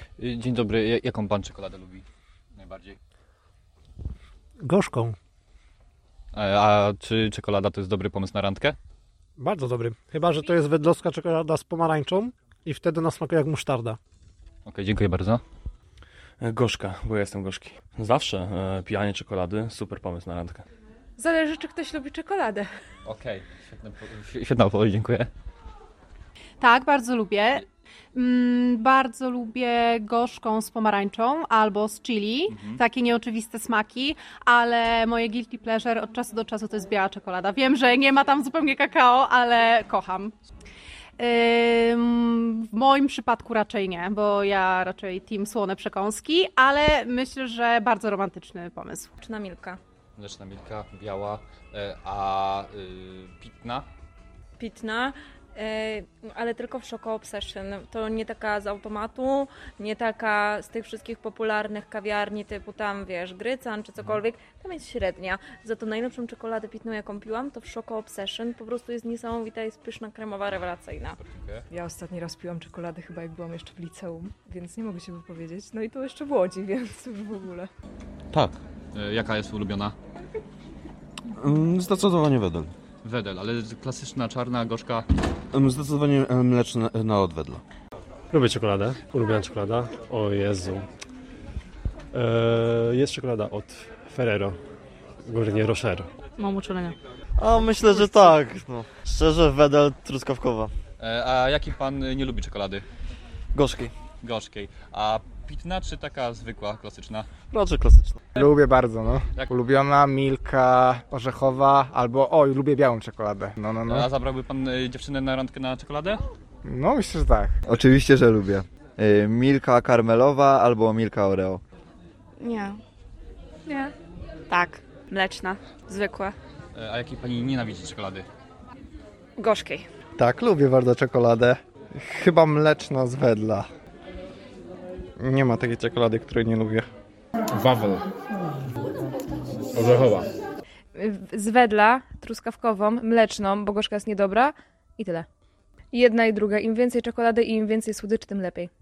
Dzień dobry, jaką pan czekoladę lubi najbardziej? Gorzką. A czy czekolada to jest dobry pomysł na randkę? Bardzo dobry. Chyba że to jest wedlowska czekolada z pomarańczą i wtedy ona smakuje jak musztarda. Okej, dziękuję bardzo. Gorzka, bo ja jestem gorzki. Zawsze pijanie czekolady, super pomysł na randkę. Zależy, czy ktoś lubi czekoladę. Okej, świetna odpowiedź, dziękuję. Tak, bardzo lubię. Bardzo lubię gorzką z pomarańczą albo z chili. Takie nieoczywiste smaki, ale moje guilty pleasure od czasu do czasu to jest biała czekolada. Wiem, że nie ma tam zupełnie kakao, ale kocham. W moim przypadku raczej nie, bo ja raczej team słone przekąski, ale myślę, że bardzo romantyczny pomysł. Czy na Milka? Mleczna Milka, biała, a pitna? Pitna, ale tylko w Choco Obsession. To nie taka z automatu, nie taka z tych wszystkich popularnych kawiarni typu tam, wiesz, Grycan czy cokolwiek. Tam jest średnia. Za to najlepszą czekoladę pitną, jaką piłam, to w Choco Obsession. Po prostu jest niesamowita, jest pyszna, kremowa, rewelacyjna. Dziękuję. Ja ostatni raz piłam czekoladę chyba jak byłam jeszcze w liceum, więc nie mogę się wypowiedzieć. No i to jeszcze w Łodzi, więc już w ogóle. Tak, Jaka jest ulubiona? zdecydowanie Wedel. Wedel, ale klasyczna, czarna, gorzka. Zdecydowanie mleczna od Wedla. Lubię czekoladę, ulubiona czekolada. O Jezu. Jest czekolada od Ferrero, głównie Rocher. Mam uczulenia. A myślę, że tak. No. Szczerze, Wedel truskawkowa. A jaki pan nie lubi czekolady? Gorzkiej. Gorzkiej. A pitna czy taka zwykła, klasyczna? Raczej klasyczna. Lubię bardzo, no. Jak? Ulubiona, Milka, orzechowa, albo lubię białą czekoladę. No. A zabrałby pan dziewczynę na randkę na czekoladę? No myślę, że tak. Oczywiście, że lubię. Milka karmelowa albo Milka Oreo. Nie. Nie. Tak. Mleczna. Zwykła. A jakiej pani nienawidzi czekolady? Gorzkiej. Tak, lubię bardzo czekoladę. Chyba mleczna z Wedla. Nie ma takiej czekolady, której nie lubię. Wawel. Orzechowa. Z Wedla, truskawkową, mleczną, bo gorzka jest niedobra i tyle. Jedna i druga. Im więcej czekolady i im więcej słodyczy, tym lepiej.